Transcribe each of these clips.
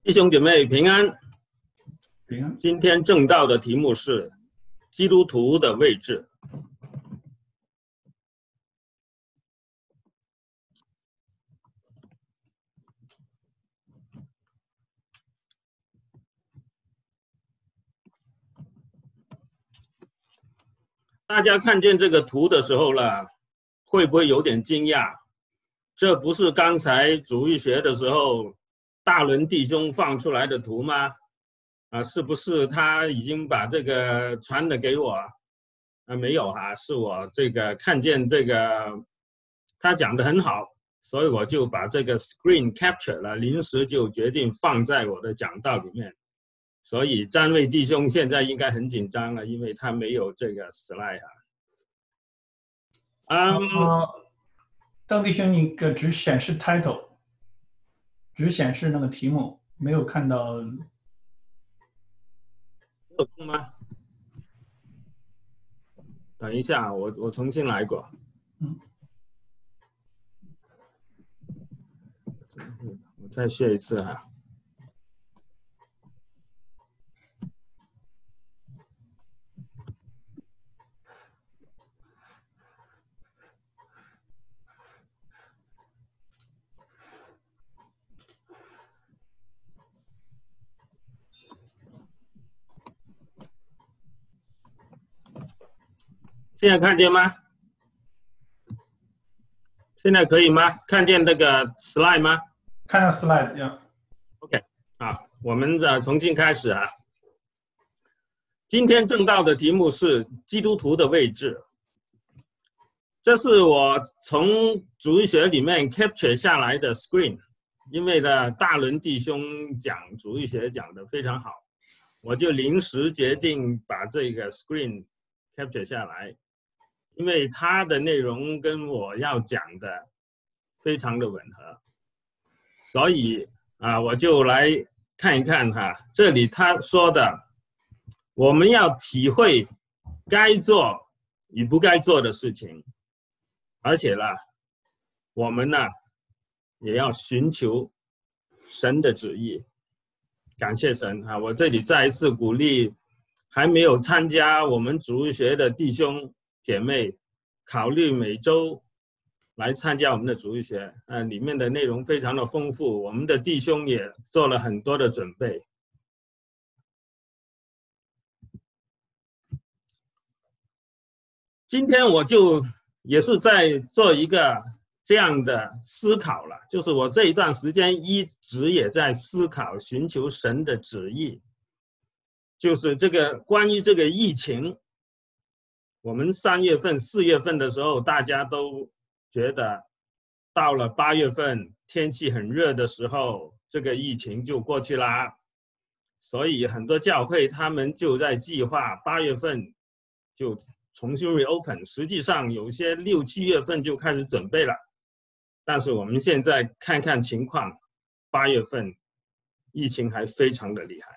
弟兄姐妹平安， 平安。 今天正道的题目是基督徒的位置。大家看见这个图的时候了，会不会有点惊讶？这不是刚才主日学的时候大伦弟兄放出来的图吗？是不是他已经把这个传了给我？没有是我这个看见这个他讲得很好，所以我就把这个 screen capture 了，临时就决定放在我的讲道里面。所以詹卫弟兄现在应该很紧张了，因为他没有这个 slide 邓弟兄，你只显示 title， 只显示那个题目，没有看到。 有空吗？等一下，我重新来过。我再试一次哈。现在看见吗？现在可以吗？看见这个 slide 吗？ 看到 slide 呀。 OK， 好，我们重新开始啊。今天正道的题目是基督徒的位置。这是我从主日学里面 capture 下来的 screen， 因为呢大伦弟兄讲主日学讲得非常好，我就临时决定把这个 screen capture 下来。因为它的内容跟我要讲的非常的吻合，所以我就来看一看这里他说的，我们要体会该做与不该做的事情，而且我们也要寻求神的旨意。感谢神我这里再一次鼓励还没有参加我们主日学的弟兄姐妹，考虑每周来参加我们的主日学，里面的内容非常的丰富，我们的弟兄也做了很多的准备。今天我就也是在做一个这样的思考了，就是我这一段时间一直也在思考寻求神的旨意，就是这个关于这个疫情。我们3月份、4月份的时候，大家都觉得到了8月份，天气很热的时候，这个疫情就过去啦。所以很多教会他们就在计划8月份就重新 reopen， 实际上有些6、7月份就开始准备了。但是我们现在看看情况，8月份疫情还非常的厉害。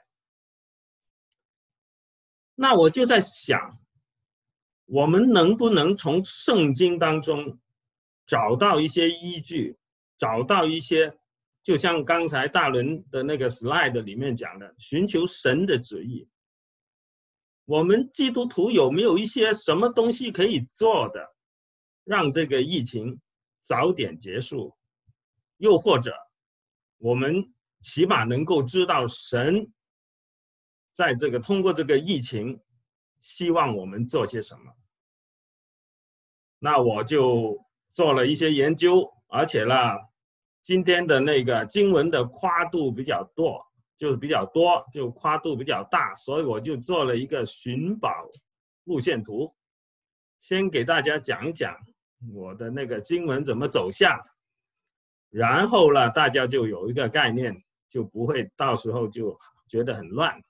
那我就在想，我们能不能从圣经当中找到一些依据，找到一些就像刚才大伦的那个 slide 里面讲的，寻求神的旨意。我们基督徒有没有一些什么东西可以做的，让这个疫情早点结束？又或者我们起码能够知道神在这个通过这个疫情希望我们做些什么？那我就做了一些研究，而且今天的那个经文的跨度比较多，就跨度比较大，所以我就做了一个寻宝路线图，先给大家讲一讲我的那个经文怎么走向，然后大家就有一个概念，就不会到时候就觉得很乱。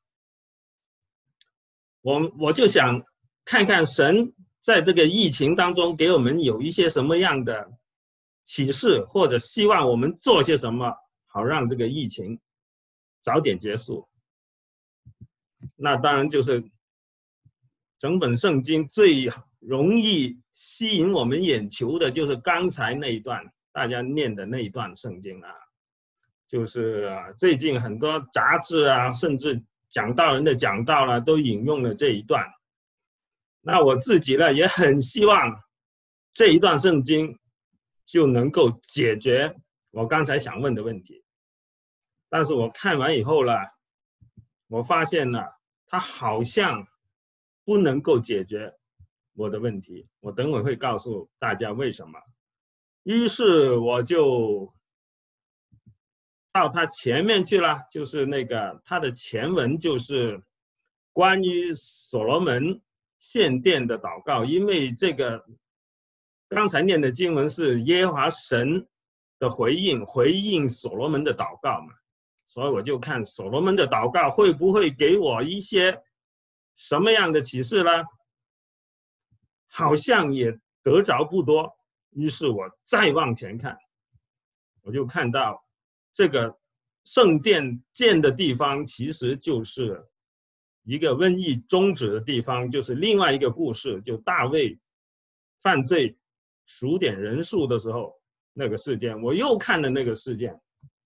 我就想看看神在这个疫情当中给我们有一些什么样的启示，或者希望我们做些什么，好让这个疫情早点结束。那当然就是整本圣经最容易吸引我们眼球的，就是刚才那一段大家念的那一段圣经就是最近很多杂志啊，甚至讲道人的讲道啦，都引用了这一段。那我自己呢，也很希望这一段圣经就能够解决我刚才想问的问题。但是我看完以后呢，我发现呢，它好像不能够解决我的问题。我等会会告诉大家为什么。于是我就到它前面去了，就是那个它的前文就是关于所罗门献殿的祷告，因为这个刚才念的经文是耶和华神的回应所罗门的祷告嘛，所以我就看所罗门的祷告会不会给我一些什么样的启示呢？好像也得着不多，于是我再往前看，我就看到这个圣殿建的地方其实就是一个瘟疫终止的地方，就是另外一个故事，就大卫犯罪数点人数的时候那个事件。我又看了那个事件，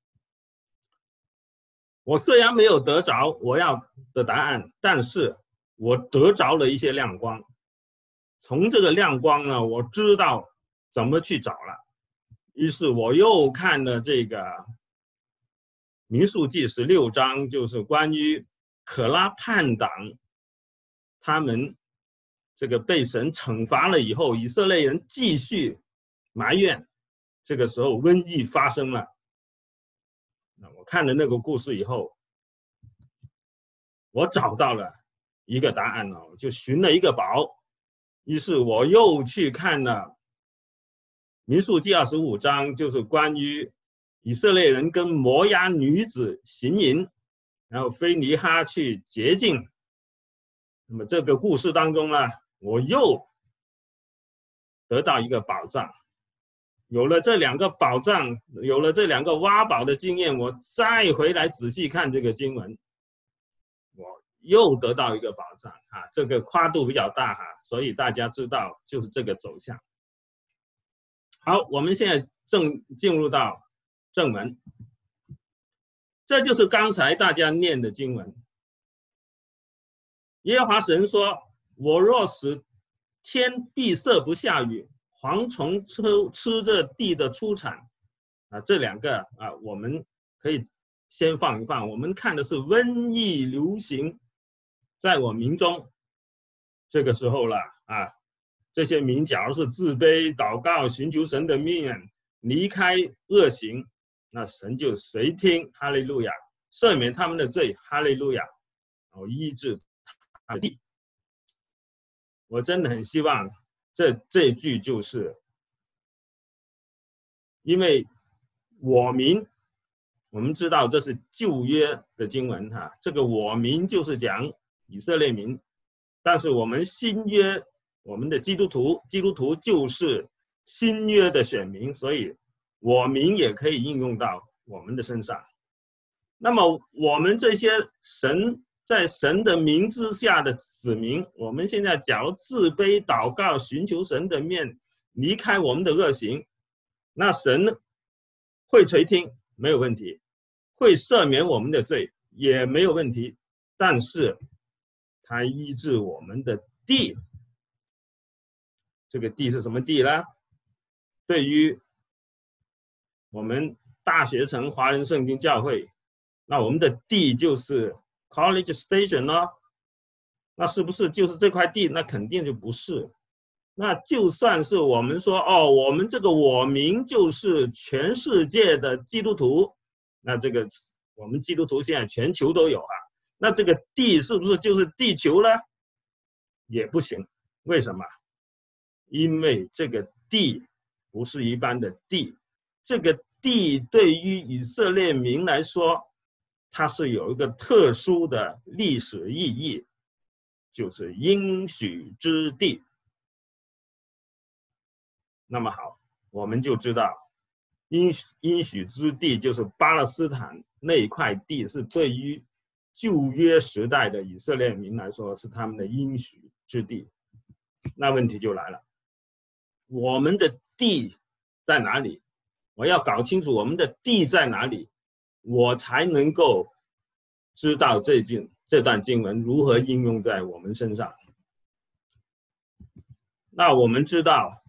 我虽然没有得着我要的答案，但是我得着了一些亮光。从这个亮光呢，我知道怎么去找了。于是我又看了这个民数记16章，就是关于可拉叛党他们这个被神惩罚了以后，以色列人继续埋怨，这个时候瘟疫发生了。那我看了那个故事以后，我找到了一个答案了，我就寻了一个宝。于是我又去看了民数记25章，就是关于以色列人跟摩押女子行淫，然后非尼哈去洁净。那么这个故事当中呢，我又得到一个宝藏。有了这两个宝藏，有了这两个挖宝的经验，我再回来仔细看这个经文，我又得到一个宝藏啊！这个跨度比较大哈，所以大家知道就是这个走向。好，我们现在正进入到正文，这就是刚才大家念的经文。耶和华神说：“我若使天闭塞不下雨，蝗虫吃这地的出产。”这两个我们可以先放一放。我们看的是瘟疫流行在我民中，这个时候了这些民假如是自卑祷告，寻求神的面，离开恶行，那神就垂听，哈利路亚，赦免他们的罪，哈利路亚，医治他的地。我真的很希望这一句就是，因为我们知道这是旧约的经文这个我民就是讲以色列民，但是我们新约，我们的基督徒就是新约的选民，所以我民也可以应用到我们的身上。那么我们这些在神的名之下的子民，我们现在假如自卑祷告，寻求神的面，离开我们的恶行，那神会垂听，没有问题，会赦免我们的罪，也没有问题，但是他医治我们的地。这个地是什么地呢？对于我们大学城华人圣经教会，那我们的地就是 College Station 那是不是就是这块地？那肯定就不是。那就算是我们说我们这个我民就是全世界的基督徒，那这个我们基督徒现在全球都有那这个地是不是就是地球呢？也不行。为什么？因为这个地不是一般的地，这个地对于以色列民来说，它是有一个特殊的历史意义，就是应许之地。那么好，我们就知道应许之地就是巴勒斯坦那一块地，是对于旧约时代的以色列民来说是他们的应许之地。那问题就来了，我们的地在哪里？我要搞清楚我们的地在哪里， 我才能够知道这段经文如何应用在我们身上。那我们知道，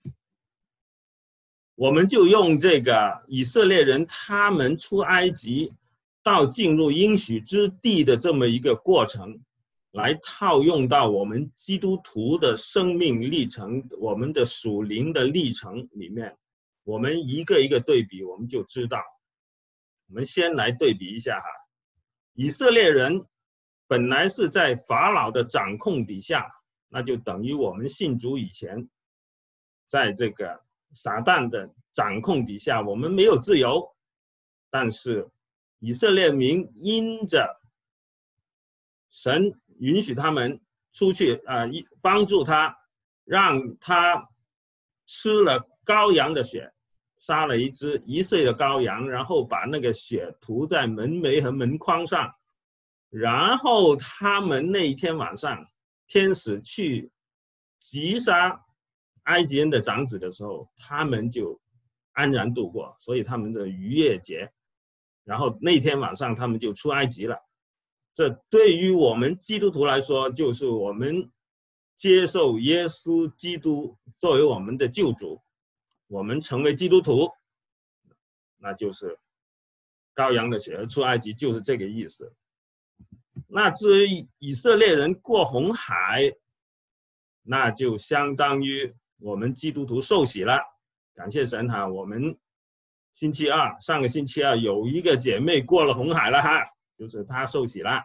我们就用这个以色列人他们出埃及到进入应许之地的这么一个过程，来套用到我们基督徒的生命历程，我们的属灵的历程里面，我们一个一个对比，我们就知道。我们先来对比一下哈，以色列人本来是在法老的掌控底下，那就等于我们信主以前，在这个撒旦的掌控底下，我们没有自由。但是以色列民因着神允许他们出去帮助他，让他吃了羔羊的血，杀了一只1岁的羔羊，然后把那个血涂在门楣和门框上，然后他们那一天晚上，天使去击杀埃及人的长子的时候，他们就安然度过，所以他们的逾越节，然后那天晚上他们就出埃及了。这对于我们基督徒来说，就是我们接受耶稣基督作为我们的救主，我们成为基督徒，那就是羔羊的血出埃及，就是这个意思。那至于以色列人过红海，那就相当于我们基督徒受洗了。感谢神哈，我们上个星期二有一个姐妹过了红海了哈，就是她受洗了。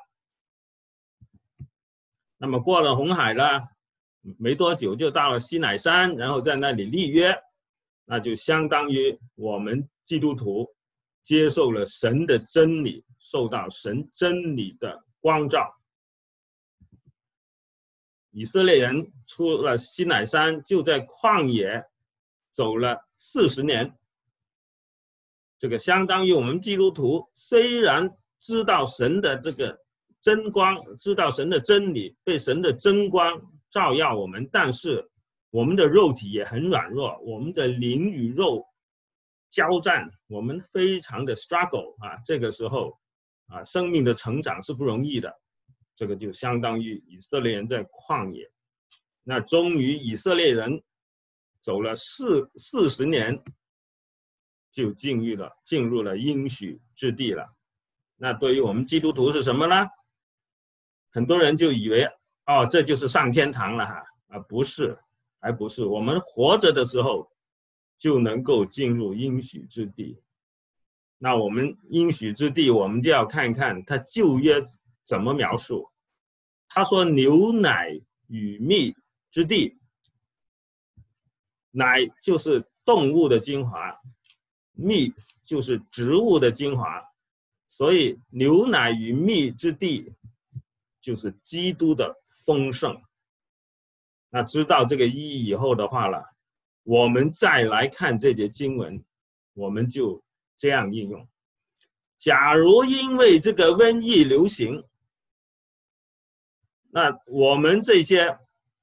那么过了红海了，没多久就到了西乃山，然后在那里立约，那就相当于我们基督徒接受了神的真理，受到神真理的光照。以色列人出了西乃山，就在旷野走了40年。这个相当于我们基督徒虽然知道神的这个真光，知道神的真理，被神的真光照耀我们，但是我们的肉体也很软弱，我们的灵与肉交战，我们非常的 struggle 啊，这个时候啊，生命的成长是不容易的。这个就相当于以色列人在旷野，那终于以色列人走了40年，就进入了应许之地了。那对于我们基督徒是什么呢？很多人就以为哦，这就是上天堂了哈，不是，还不是。我们活着的时候就能够进入应许之地。那我们应许之地，我们就要看看他旧约怎么描述。他说牛奶与蜜之地，奶就是动物的精华，蜜就是植物的精华，所以牛奶与蜜之地就是基督的丰盛。那知道这个意义以后的话了，我们再来看这节经文，我们就这样应用。假如因为这个瘟疫流行，那我们这些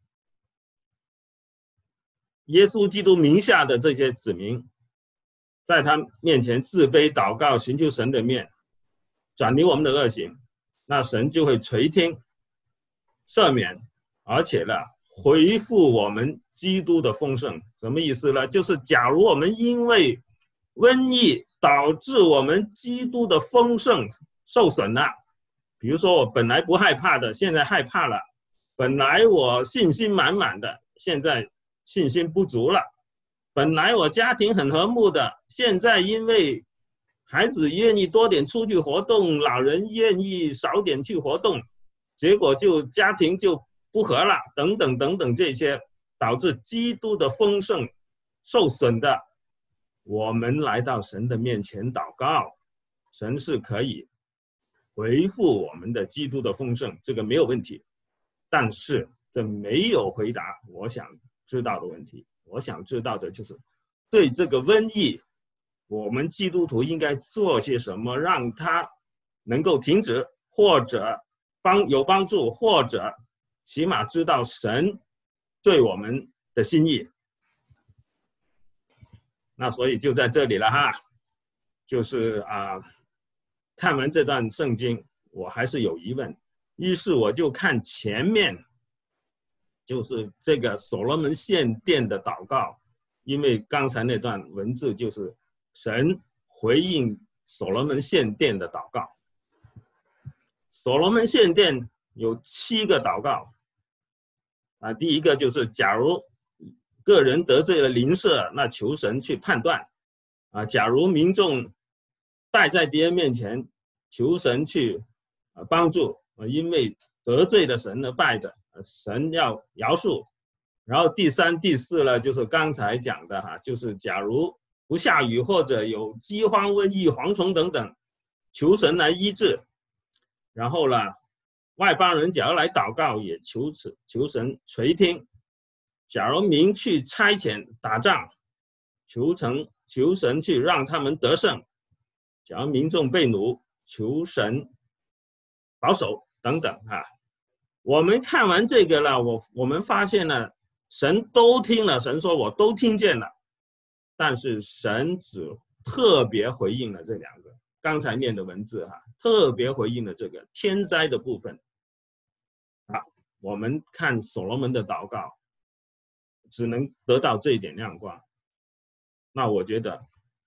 耶稣基督名下的这些子民，在他面前自卑祷告，寻求神的面，转离我们的恶行，那神就会垂听赦免，而且呢回复我们基督的丰盛。什么意思呢？就是假如我们因为瘟疫导致我们基督的丰盛受损了，比如说我本来不害怕的，现在害怕了；本来我信心满满的，现在信心不足了；本来我家庭很和睦的，现在因为孩子愿意多点出去活动，老人愿意少点去活动，结果就家庭就不和了，等等等等，这些导致基督的丰盛受损的，我们来到神的面前祷告，神是可以回复我们的基督的丰盛，这个没有问题。但是这没有回答我想知道的问题。我想知道的就是对这个瘟疫，我们基督徒应该做些什么，让它能够停止，或者有帮助，或者起码知道神对我们的心意。那所以就在这里了哈，就是看完这段圣经，我还是有疑问，于是我就看前面，就是这个所罗门献殿的祷告，因为刚才那段文字就是神回应所罗门献殿的祷告。所罗门献殿有7个祷告啊，第一个就是假如个人得罪了邻舍，那求神去判断啊；假如民众败在敌人面前，求神去帮助因为得罪的神而败的，神要饶恕。然后第3、第4呢，就是刚才讲的哈，就是假如不下雨或者有饥荒、瘟疫、蝗虫等等，求神来医治。然后呢，外邦人假如来祷告，也求神垂听。假如民去差遣打仗，求神去让他们得胜。假如民众被掳，求神保守等等哈。我们看完这个了，我们发现了神都听了，神说我都听见了，但是神只特别回应了这2个刚才念的文字哈，特别回应了这个天灾的部分。好，我们看所罗门的祷告，只能得到这一点亮光。那我觉得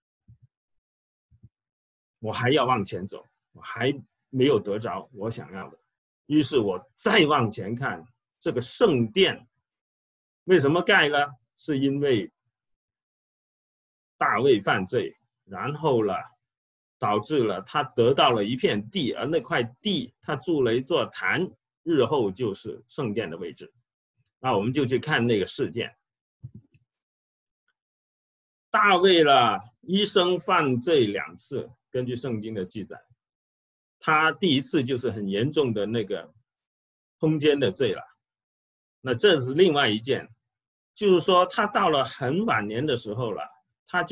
我还要往前走，我还没有得着我想要的，于是我再往前看这个圣殿为什么盖呢？是因为大卫犯罪，然后呢导致了他得到了一片地，而那块地他筑了一座坛，日后就是圣殿的位置。那我们就去看那个事件。大卫呢一生犯罪2次，根据圣经的记载，他第1次就是很严重的那个通奸的罪了。那这是另外一件，就是说他到了很晚年的时候了，他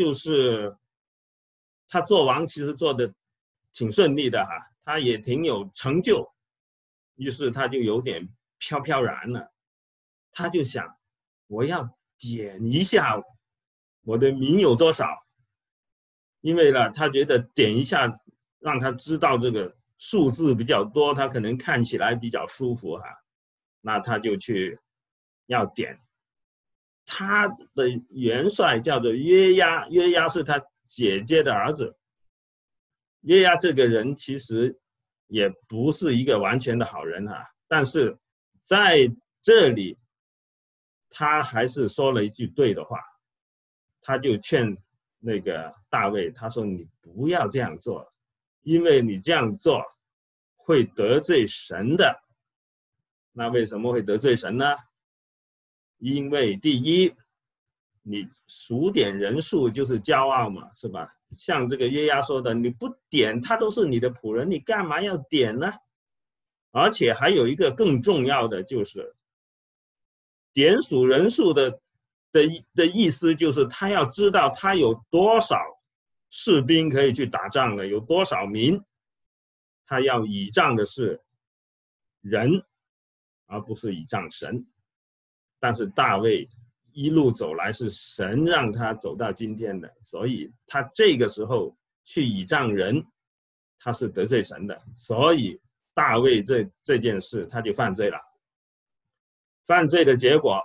做王其实做的挺顺利的哈，他也挺有成就，于是他就有点飘飘然了。他就想，我要点一下我的民有多少，因为呢，他觉得点一下让他知道这个数字比较多，他可能看起来比较舒服哈。那他就去要点。他的元帅叫做约押，约押是他姐姐的儿子。约押这个人其实也不是一个完全的好人哈，但是在这里他还是说了一句对的话，他就劝那个大卫，他说你不要这样做，因为你这样做会得罪神的。那为什么会得罪神呢？因为第一，你数点人数就是骄傲嘛，是吧？像这个约押说的，你不点他都是你的仆人，你干嘛要点呢？而且还有一个更重要的，就是点数人数的意思就是他要知道他有多少士兵可以去打仗了，有多少民，他要倚仗的是人，而不是倚仗神。但是大卫一路走来是神让他走到今天的，所以他这个时候去倚仗人，他是得罪神的，所以大卫这件事他就犯罪了。犯罪的结果，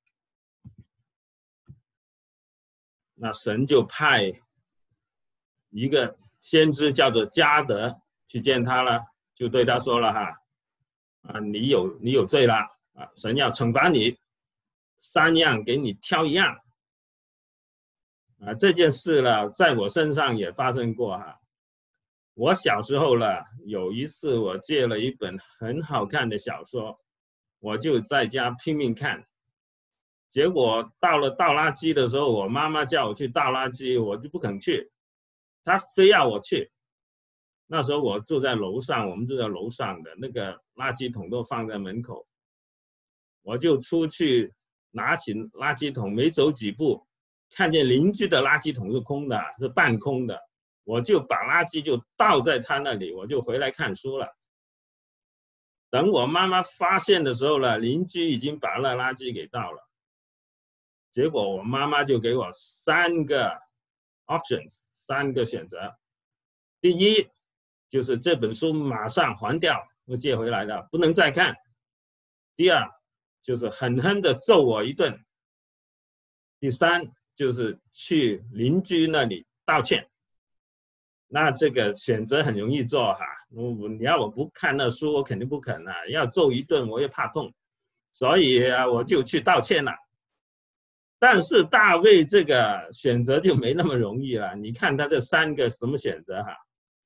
那神就派一个先知叫做迦得去见他了，就对他说了哈，你有罪了啊，神要惩罚你，3样给你挑1样啊。这件事呢，在我身上也发生过哈。我小时候呢，有一次我借了一本很好看的小说，我就在家拼命看，结果到了倒垃圾的时候，我妈妈叫我去倒垃圾，我就不肯去，她非要我去。那时候我住在楼上，我们住在楼上的那个垃圾桶都放在门口，我就出去拿起垃圾桶，没走几步，看见邻居的垃圾桶是空的，是半空的，我就把垃圾就倒在他那里，我就回来看书了。等我妈妈发现的时候呢，邻居已经把那垃圾给倒了。结果我妈妈就给我3个 options，3个选择。第一， 就是这本书马上还掉，我借回来的，不能再看。第二，就是狠狠的揍我一顿。第三，就是去邻居那里道歉。那这个选择很容易做哈，你要我不看那书，我肯定不肯啊。要揍一顿，我也怕痛，所以我就去道歉了。但是大卫这个选择就没那么容易了。你看他这3个什么选择哈？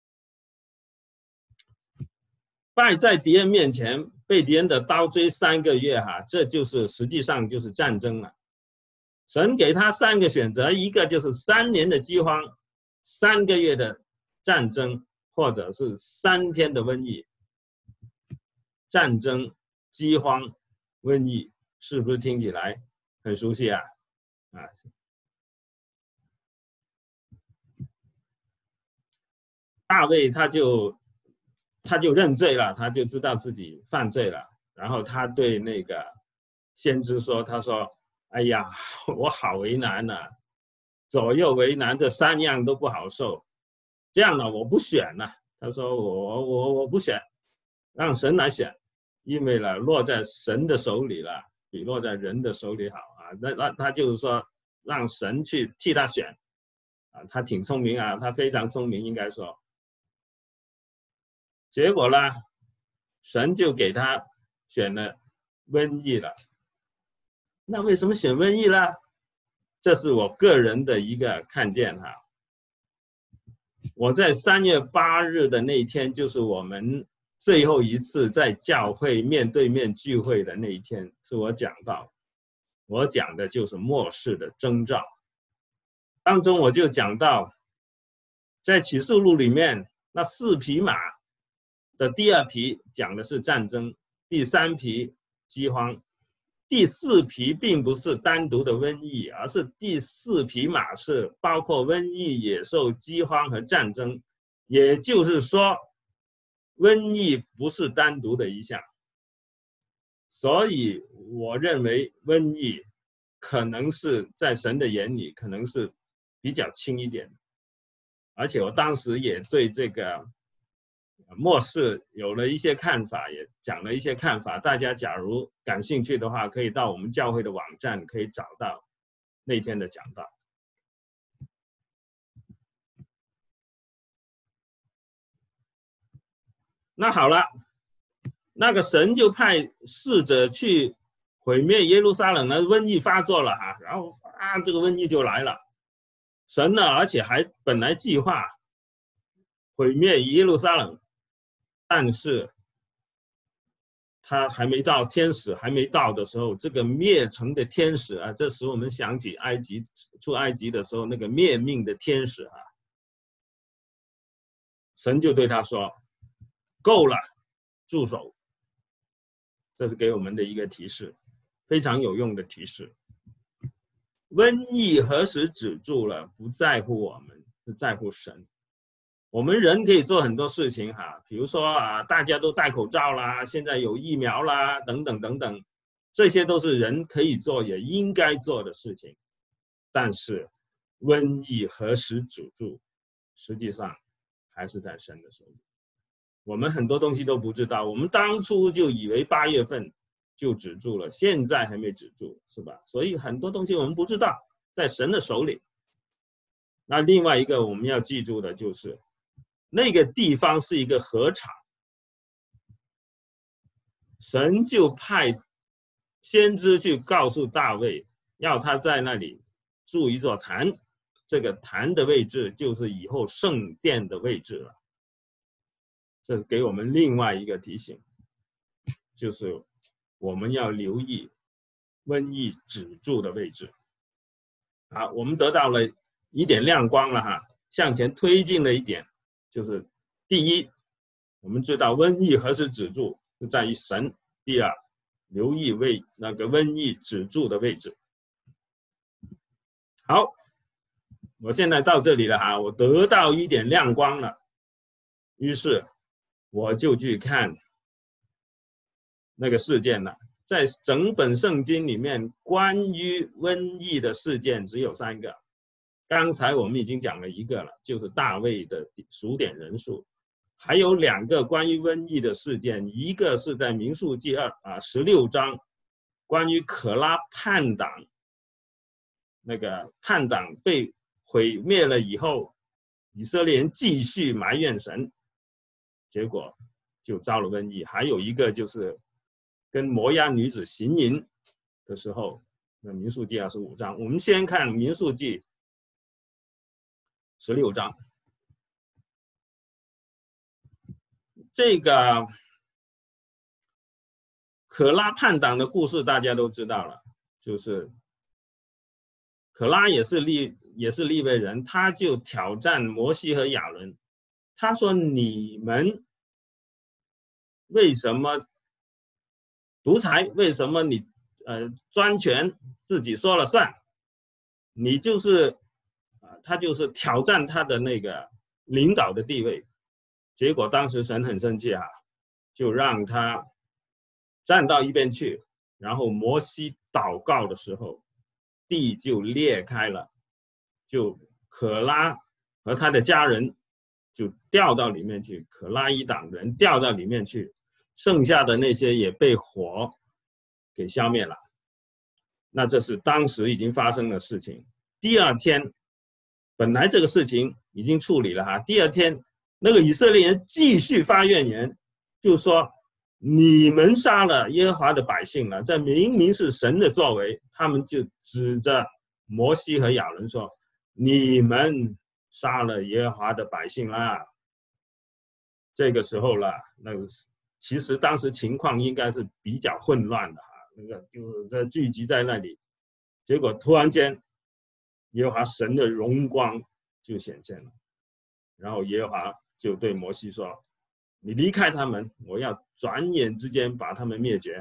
败在敌人面前，被敌人的刀追3个月哈，这就是实际上就是战争了。神给他3个选择，一个就是3年的饥荒，3个月的战争，或者是3天的瘟疫。战争、饥荒、瘟疫，是不是听起来很熟悉啊？大卫他就认罪了，他就知道自己犯罪了，然后他对那个先知说：“他说，哎呀，我好为难啊，左右为难，这3样都不好受。这样呢，我不选了。”他说：“我不选，让神来选，因为呢，落在神的手里了，比落在人的手里好啊。”那他就是说，让神去替他选啊，他挺聪明啊，他非常聪明，应该说。结果呢，神就给他选了瘟疫了。那为什么选瘟疫呢？这是我个人的一个看见哈。我在3月8日的那一天，就是我们最后一次在教会面对面聚会的那一天，是我讲到，我讲的就是末世的征兆。当中我就讲到，在启示录里面那4匹马的第2匹讲的是战争，第3匹饥荒，第4匹并不是单独的瘟疫，而是第4匹马是包括瘟疫、野兽、饥荒和战争。也就是说，瘟疫不是单独的一项。所以我认为瘟疫可能是在神的眼里可能是比较轻一点，而且我当时也对这个末世有了一些看法，也讲了一些看法。大家假如感兴趣的话，可以到我们教会的网站可以找到那天的讲道。那好了，那个神就派使者去毁灭耶路撒冷了，瘟疫发作了哈，然后这个瘟疫就来了。神呢，而且还本来计划毁灭耶路撒冷，但是他还没到，天使还没到的时候，这个灭城的天使啊，这使我们想起埃及出埃及的时候那个灭命的天使啊，神就对他说：“够了，住手。”这是给我们的一个提示，非常有用的提示。瘟疫何时止住了，不在乎我们，是在乎神。我们人可以做很多事情哈，比如说大家都戴口罩啦，现在有疫苗啦，等等等等，这些都是人可以做也应该做的事情。但是瘟疫何时止住，实际上还是在神的手里。我们很多东西都不知道，我们当初就以为8月份就止住了，现在还没止住，是吧？所以很多东西我们不知道，在神的手里。那另外一个我们要记住的就是，那个地方是一个禾场，神就派先知去告诉大卫，要他在那里筑一座坛，这个坛的位置就是以后圣殿的位置了。这是给我们另外一个提醒，就是我们要留意瘟疫止住的位置。好，我们得到了一点亮光了哈，向前推进了一点，就是第一，我们知道瘟疫何时止住是在于神；第二，留意为那个瘟疫止住的位置。好，我现在到这里了哈，我得到一点亮光了，于是我就去看那个事件了。在整本圣经里面，关于瘟疫的事件只有3个。刚才我们已经讲了一个了，就是大卫的数点人数， 还有2个关于瘟疫的事件，一个是在民数记16章，关于可拉叛党，那个叛党被毁灭了以后，以色列人继续埋怨神，结果就遭了瘟疫。还有一个就是跟摩押女子行淫的时候，那民数记25章。我们先看民数记16章。这个可拉叛党的故事大家都知道了，就是可拉也是利未人，他就挑战摩西和亚伦，他说：“你们为什么独裁？为什么你专权，自己说了算？你就是他就是挑战他的那个领导的地位。”结果当时神很生气就让他站到一边去，然后摩西祷告的时候，地就裂开了，就可拉和他的家人就掉到里面去，可拉一党人掉到里面去，剩下的那些也被火给消灭了。那这是当时已经发生的事情。第二天，本来这个事情已经处理了第二天那个以色列人继续发怨言，就说你们杀了耶和华的百姓了，这明明是神的作为。他们就指着摩西和亚伦说，你们杀了耶和华的百姓啦。这个时候了，其实当时情况应该是比较混乱的那个就聚集在那里，结果突然间耶和华神的荣光就显现了，然后耶和华就对摩西说，你离开他们，我要转眼之间把他们灭绝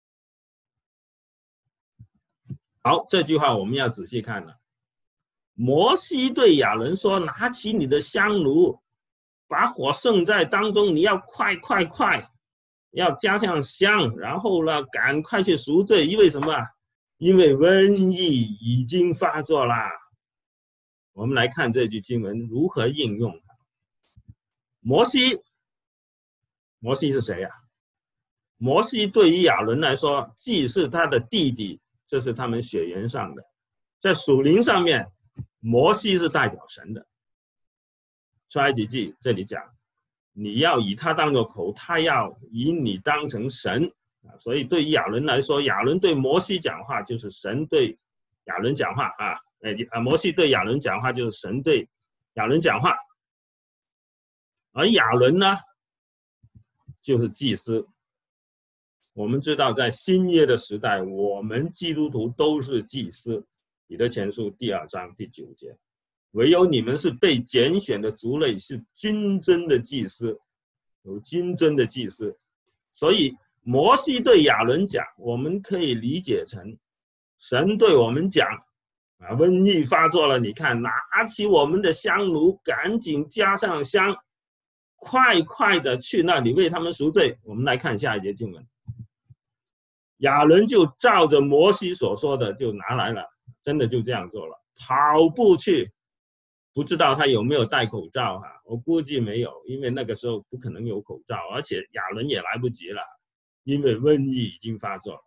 好，这句话我们要仔细看了。摩西对亚伦说，拿起你的香炉，把火盛在当中，你要快，要加上香，然后呢赶快去赎罪。因为什么？因为瘟疫已经发作啦。我们来看这句经文如何应用。摩西是谁摩西对于亚伦来说，既是他的弟弟，这是他们血缘上的。在属灵上面，摩西是代表神的。出埃及记这里讲，你要以他当作口，他要以你当成神所以对于亚伦来说，亚伦对摩西讲话就是神对亚伦讲话摩西对亚伦讲话就是神对亚伦讲话。而亚伦呢，就是祭司。我们知道，在新约的时代，我们基督徒都是祭司。彼得前书第2章第9节，唯有你们是被拣选的族类，是君尊的祭司，有君尊的祭司。所以摩西对亚伦讲，我们可以理解成神对我们讲瘟疫发作了，你看，拿起我们的香炉，赶紧加上香，快的去那里为他们赎罪。我们来看下一节经文，亚伦就照着摩西所说的就拿来了，真的就这样做了，跑步去。不知道他有没有戴口罩我估计没有，因为那个时候不可能有口罩，而且亚伦也来不及了，因为瘟疫已经发作。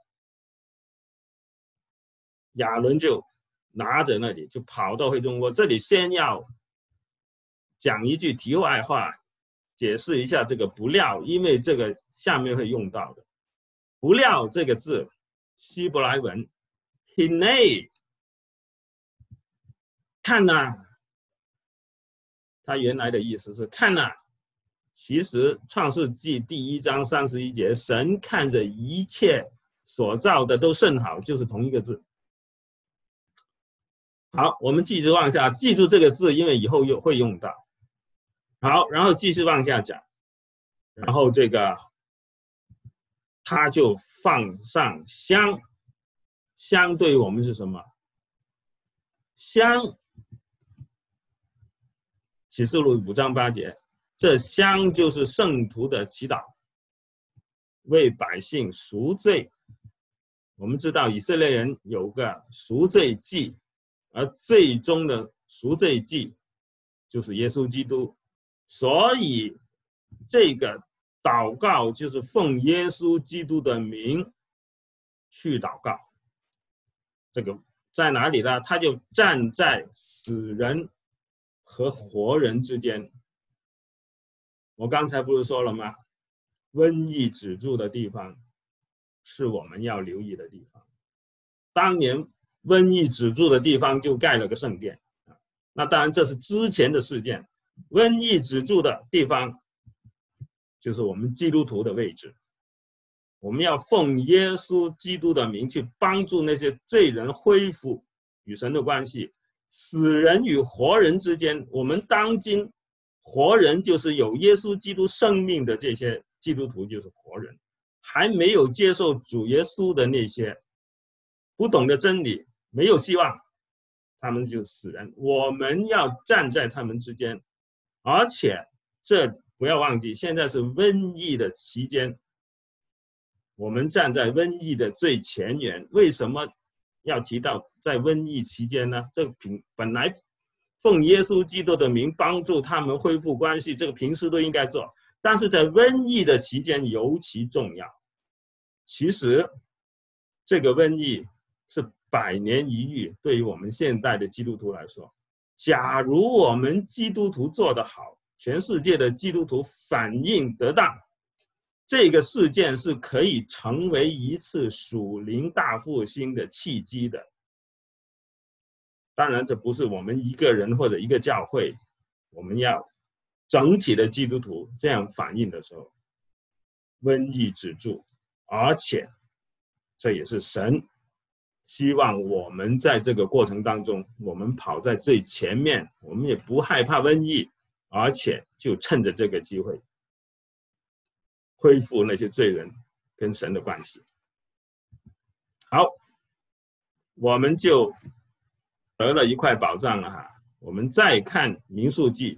亚伦就拿着那里就跑到会中。我这里先要讲一句题外话，解释一下这个不料，因为这个下面会用到的。不料这个字，希伯来文 hinei， 看它原来的意思是看其实创世纪第1章31节，神看着一切所造的都甚好，就是同一个字。好，我们继续往下，记住这个字，因为以后又会用到。好，然后继续往下讲，然后这个他就放上香，香对我们是什么？香，启示录5章8节，这香就是圣徒的祈祷，为百姓赎罪。我们知道以色列人有个赎罪祭，而最终的赎罪祭就是耶稣基督，所以这个祷告就是奉耶稣基督的名去祷告。这个在哪里呢？他就站在死人和活人之间。我刚才不是说了吗？瘟疫止住的地方是我们要留意的地方。当年瘟疫止住的地方就盖了个圣殿，那当然这是之前的事件。瘟疫止住的地方就是我们基督徒的位置。我们要奉耶稣基督的名去帮助那些罪人恢复与神的关系。死人与活人之间，我们当今活人就是有耶稣基督生命的这些基督徒就是活人，还没有接受主耶稣的那些不懂得真理，没有希望，他们就是死人。我们要站在他们之间，而且这不要忘记，现在是瘟疫的期间，我们站在瘟疫的最前沿。为什么要提到在瘟疫期间呢？这本来奉耶稣基督的名帮助他们恢复关系，这个平时都应该做，但是在瘟疫的期间尤其重要。其实这个瘟疫是100年一遇，对于我们现代的基督徒来说，假如我们基督徒做得好，全世界的基督徒反应得当，这个事件是可以成为一次属灵大复兴的契机的。当然这不是我们一个人或者一个教会，我们要整体的基督徒这样反应的时候，瘟疫止住，而且这也是神希望我们在这个过程当中，我们跑在最前面，我们也不害怕瘟疫，而且就趁着这个机会恢复那些罪人跟神的关系。好，我们就得了一块宝藏了哈。我们再看民数记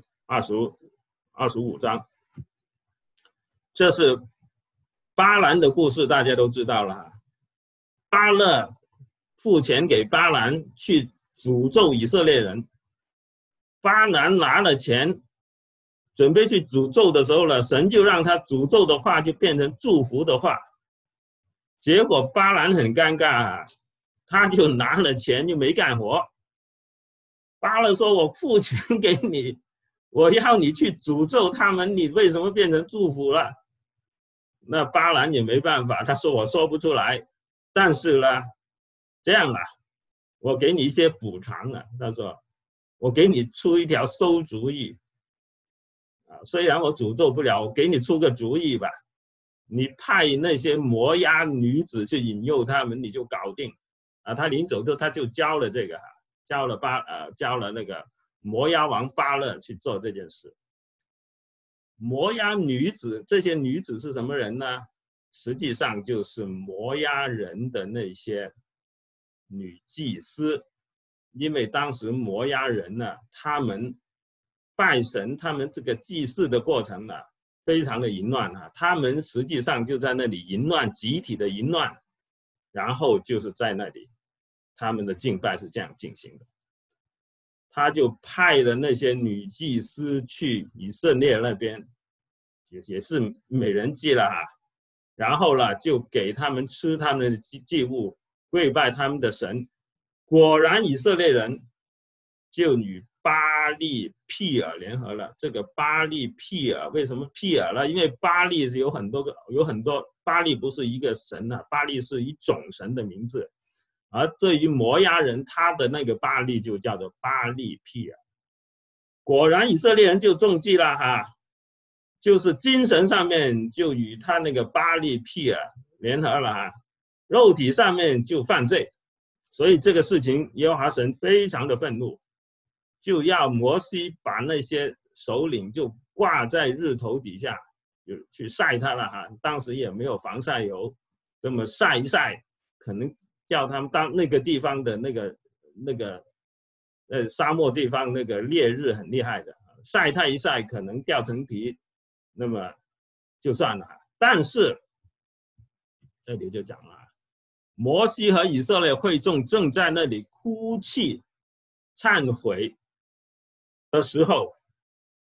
25章，这是巴兰的故事，大家都知道了哈。巴勒付钱给巴兰去诅咒以色列人，巴兰拿了钱准备去诅咒的时候呢，神就让他诅咒的话就变成祝福的话。结果巴兰很尴尬啊，他就拿了钱就没干活。巴勒说，我付钱给你，我要你去诅咒他们，你为什么变成祝福了？那巴兰也没办法，他说我说不出来，但是呢这样啊，我给你一些补偿啊。他说我给你出一条馊主意啊，虽然我诅咒不了，我给你出个主意吧，你派那些摩押女子去引诱他们，你就搞定啊。他临走之后他就教了这个教了那个摩押王巴勒去做这件事。摩押女子，这些女子是什么人呢？实际上就是摩押人的那些女祭司，因为当时摩押人呢，他们拜神，他们这个祭祀的过程呢，非常的淫乱啊，他们实际上就在那里淫乱，集体的淫乱，然后就是在那里，他们的敬拜是这样进行的。他就派了那些女祭司去以色列那边，也是美人计了啊。然后呢，就给他们吃他们的祭物，跪拜他们的神。果然以色列人就与巴力毗尔联合了。这个巴力毗尔为什么毗尔呢？因为巴力是有很多，巴力不是一个神啊，巴力是一种神的名字。而对于摩押人，他的那个巴力就叫做巴力毗尔。果然以色列人就中计了哈，就是精神上面就与他那个巴力毗尔联合了哈，肉体上面就犯罪。所以这个事情耶和华神非常的愤怒，就要摩西把那些首领就挂在日头底下，就去晒他了哈。当时也没有防晒油，这么晒一晒，可能叫他们当那个地方的那个沙漠地方那个烈日很厉害的，晒太一晒可能掉层皮，那么就算了。但是这里就讲了，摩西和以色列会众正在那里哭泣忏悔的时候，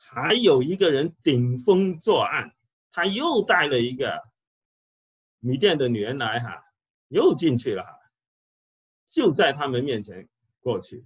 还有一个人顶风作案，他又带了一个米甸的女人来哈，又进去了哈，就在他们面前过去。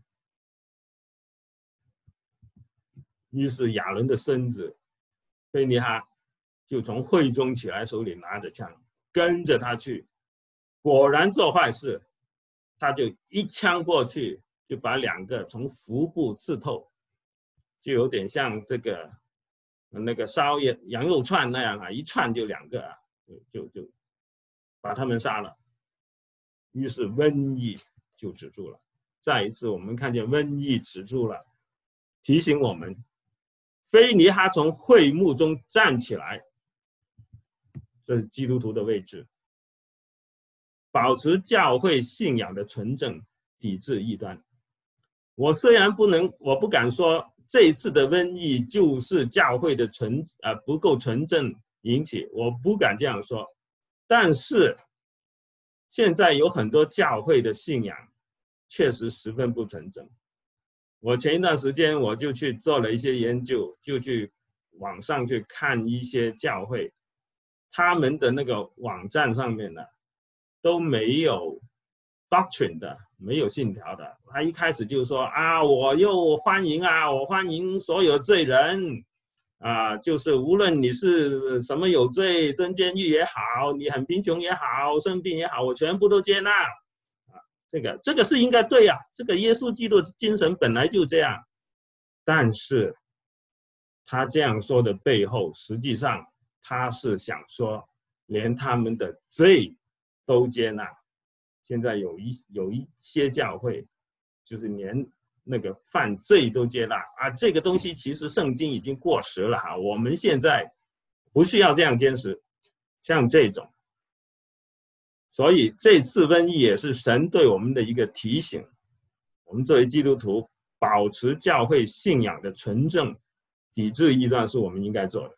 于是亚伦的孙子菲尼哈就从会中起来，手里拿着枪，跟着他去。果然做坏事，他就一枪过去，就把2个从腹部刺透，就有点像这个那个烧羊肉串那样啊，一串就2个啊，就把他们杀了。于是瘟疫就止住了。再一次，我们看见瘟疫止住了，提醒我们，菲尼哈从会幕中站起来，这是基督徒的位置，保持教会信仰的纯正，抵制异端。我虽然我不敢说这一次的瘟疫就是教会的不够纯正引起，我不敢这样说。但是现在有很多教会的信仰确实十分不纯正。我前一段时间我就去做了一些研究，就去网上去看一些教会，他们的那个网站上面呢都没有 doctrine 的，没有信条的。他一开始就说啊，我欢迎所有罪人啊，就是无论你是什么有罪，蹲监狱也好，你很贫穷也好，生病也好，我全部都接纳。这个是应该对啊，这个耶稣基督的精神本来就这样。但是他这样说的背后，实际上他是想说，连他们的罪都接纳。现在有一些教会，就是连那个犯罪都接纳啊，这个东西其实圣经已经过时了哈，我们现在不需要这样坚持，像这种。所以这次瘟疫也是神对我们的一个提醒，我们作为基督徒，保持教会信仰的纯正，抵制异端是我们应该做的。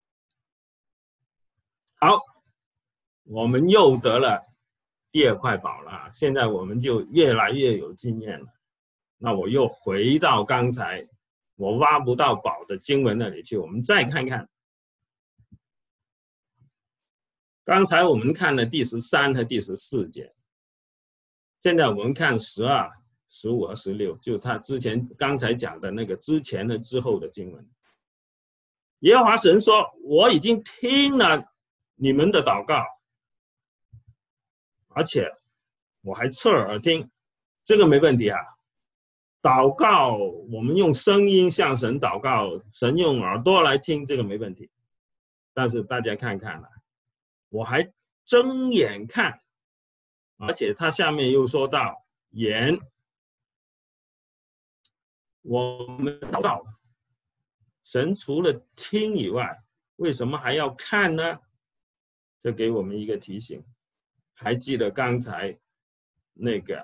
好，我们又得了第2块宝了，现在我们就越来越有经验了。那我又回到刚才我挖不到宝的经文那里去，我们再看看。刚才我们看了第13和第14节，现在我们看12、15和16，就他刚才讲的那个之前和之后的经文。耶和华神说：“我已经听了你们的祷告，而且我还侧耳听。”这个没问题啊。祷告，我们用声音向神祷告，神用耳朵来听，这个没问题。但是大家看看啊，我还睁眼看，而且他下面又说到眼，我们祷告，神除了听以外，为什么还要看呢？这给我们一个提醒。还记得刚才那个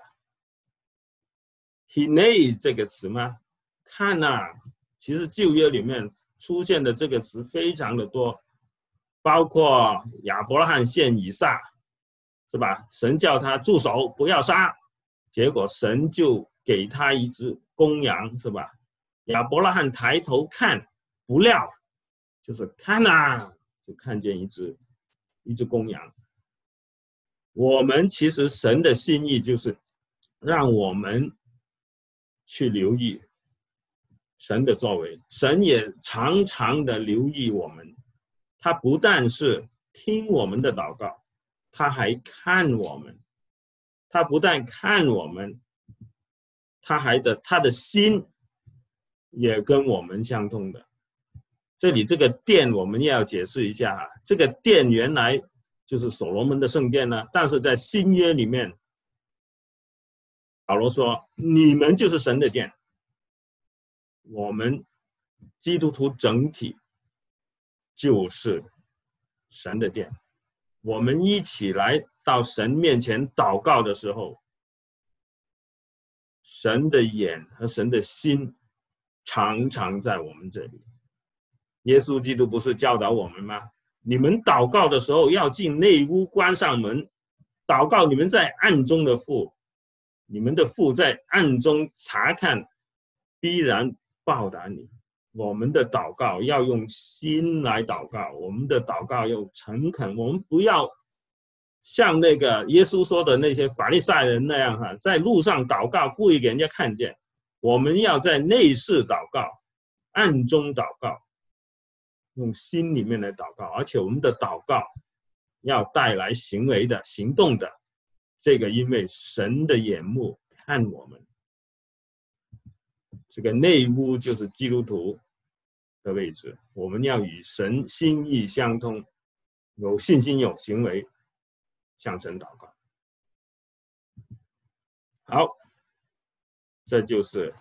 hinei 这个词吗？看啊，其实旧约里面出现的这个词非常的多，包括亚伯拉罕献以撒，是吧？神叫他住手，不要杀，结果神就给他一只公羊，是吧？亚伯拉罕抬头看，不料就是看啊，就看见一只公羊。我们其实神的心意就是让我们去留意神的作为，神也常常的留意我们。他不但是听我们的祷告，他还看我们。他不但看我们，他的心也跟我们相通的。这里这个殿我们也要解释一下哈，这个殿原来就是所罗门的圣殿呢，但是在新约里面，保罗说你们就是神的殿，我们基督徒整体就是神的殿。我们一起来到神面前祷告的时候，神的眼和神的心常常在我们这里。耶稣基督不是教导我们吗？你们祷告的时候要进内屋，关上门，祷告你们在暗中的父，你们的父在暗中查看，必然报答你。 我们的祷告要用心来祷告，我们的祷告要诚恳，我们不要像那个耶稣说的那些法利赛人那样在路上祷告，故意给人家看见。我们要在内室祷告，暗中祷告，用心里面来祷告，而且我们的祷告要带来行为的、行动的。这个因为神的眼目看我们，这个内屋就是基督徒的位置，我们要与神心意相通，有信心有行为，向神祷告。好，这就是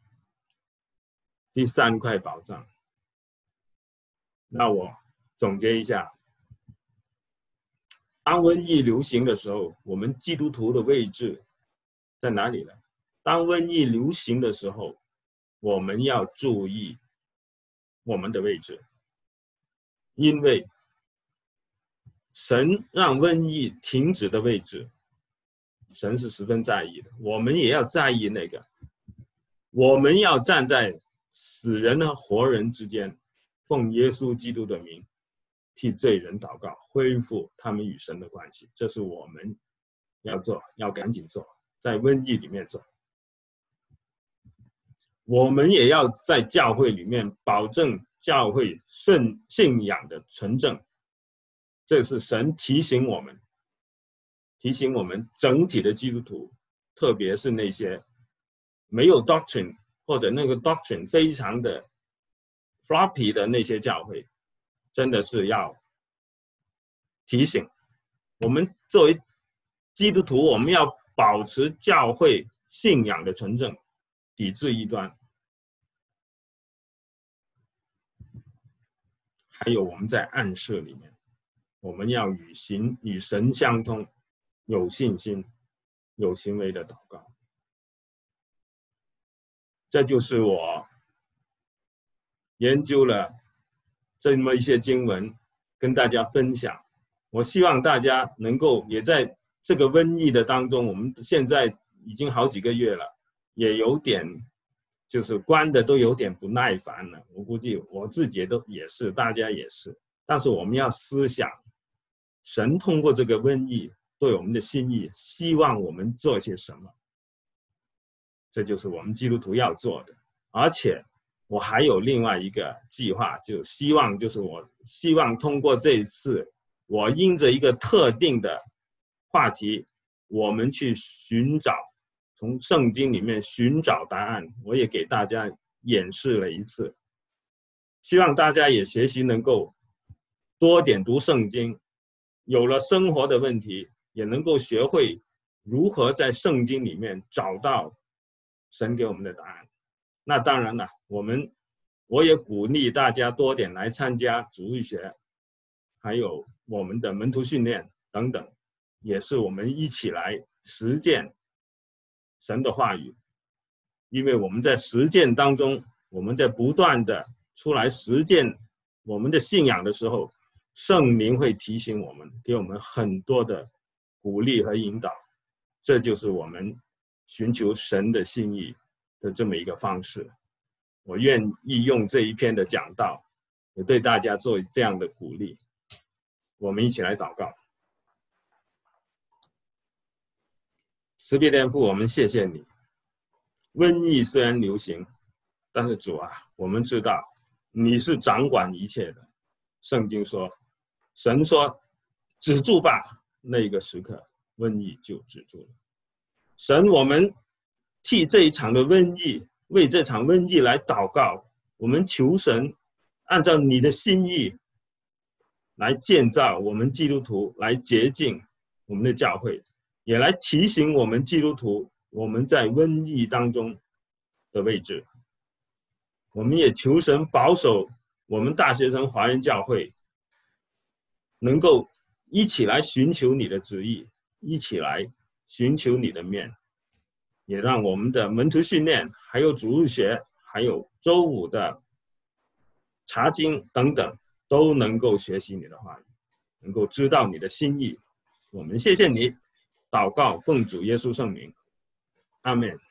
第3块宝藏。那我总结一下，当瘟疫流行的时候，我们基督徒的位置在哪里呢？当瘟疫流行的时候，我们要注意我们的位置，因为神让瘟疫停止的位置，神是十分在意的，我们也要在意那个。我们要站在死人和活人之间，奉耶稣基督的名替罪人祷告，恢复他们与神的关系。这是我们要做，要赶紧做，在瘟疫里面做。我们也要在教会里面保证教会信仰的纯正，这是神提醒我们整体的基督徒，特别是那些没有 doctrine 或者那个 doctrine 非常的 floppy 的那些教会，真的是要提醒我们作为基督徒，我们要保持教会信仰的纯正，抵制异端。还有我们在暗室里面，我们要与神相通，有信心有行为的祷告。这就是我研究了这么一些经文跟大家分享。我希望大家能够也在这个瘟疫的当中，我们现在已经好几个月了，也有点就是关的都有点不耐烦了，我估计我自己也是，大家也是。但是我们要思想神通过这个瘟疫对我们的心意，希望我们做些什么，这就是我们基督徒要做的。而且我还有另外一个计划，我希望通过这一次，我因着一个特定的话题，我们去寻找，从圣经里面寻找答案。我也给大家演示了一次，希望大家也学习能够多点读圣经，有了生活的问题，也能够学会如何在圣经里面找到神给我们的答案。那当然了，我也鼓励大家多点来参加主日学，还有我们的门徒训练等等，也是我们一起来实践神的话语。因为我们在实践当中，我们在不断的出来实践我们的信仰的时候，圣灵会提醒我们，给我们很多的鼓励和引导。这就是我们寻求神的心意的这么一个方式。我愿意用这一篇的讲道，也对大家做这样的鼓励。我们一起来祷告。慈悲天父，我们谢谢你。瘟疫虽然流行，但是主啊，我们知道你是掌管一切的。圣经说，神说止住吧，那个时刻瘟疫就止住了。神，我们替这一场的瘟疫，为这场瘟疫来祷告，我们求神按照你的心意来建造我们基督徒，来洁净我们的教会，也来提醒我们基督徒我们在瘟疫当中的位置。我们也求神保守我们大学生华人教会能够一起来寻求你的旨意，一起来寻求你的面，也让我们的门徒训练，还有主日学，还有周五的查经等等，都能够学习你的话语，能够知道你的心意。我们谢谢你，祷告奉主耶稣圣名，阿们。